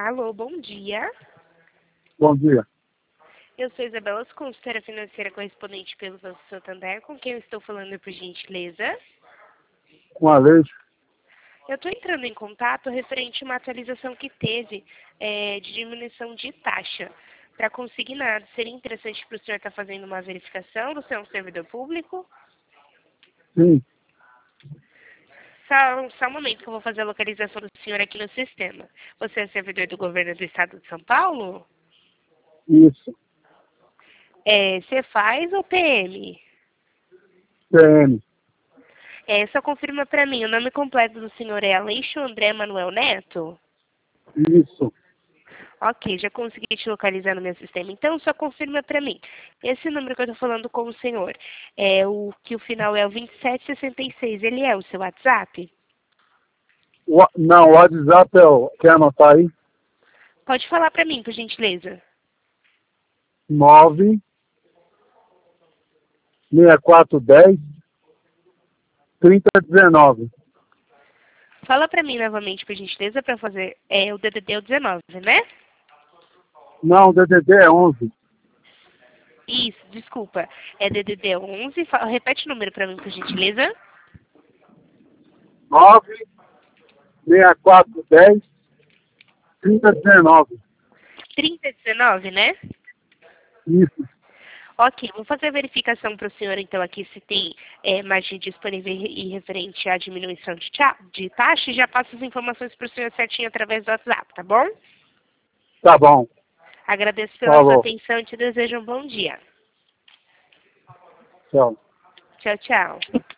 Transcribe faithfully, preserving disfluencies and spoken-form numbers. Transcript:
Alô, bom dia. Bom dia. Eu sou Isabela, consultora financeira correspondente pelo Banco Santander, com quem eu estou falando, por gentileza. Com a leite? Eu estou entrando em contato referente a uma atualização que teve é, de diminuição de taxa para consignado. Seria interessante para o senhor estar fazendo uma verificação. Você é um servidor público? Sim. Só, só um momento que eu vou fazer a localização do senhor aqui no sistema. Você é servidor do governo do estado de São Paulo? Isso. É, você faz ou P M? P M. É, só confirma para mim, o nome completo do senhor é Aleixo André Manuel Neto? Isso. Ok, já consegui te localizar no meu sistema. Então, só confirma para mim. Esse número que eu estou falando com o senhor, é o que o final é o vinte e sete sessenta e seis, ele é o seu WhatsApp? O, não, o WhatsApp é o... Quer anotar aí? Pode falar para mim, por gentileza. nove seis quatro um zero trinta dezenove. Fala para mim novamente, por gentileza, para fazer é, o D D D o dezenove, né? Não, o D D D é onze. Isso, desculpa. É D D D onze. Fa- Repete o número para mim, por gentileza. nove seis quatro um zero trinta dezenove. trinta dezenove, né? Isso. Ok, vou fazer a verificação para o senhor, então, aqui se tem é, margem disponível e referente à diminuição de, ta de taxa e já passo as informações para o senhor certinho através do WhatsApp, tá bom? Tá bom. Agradeço pela sua Falou. atenção e te desejo um bom dia. Tchau. Tchau, tchau.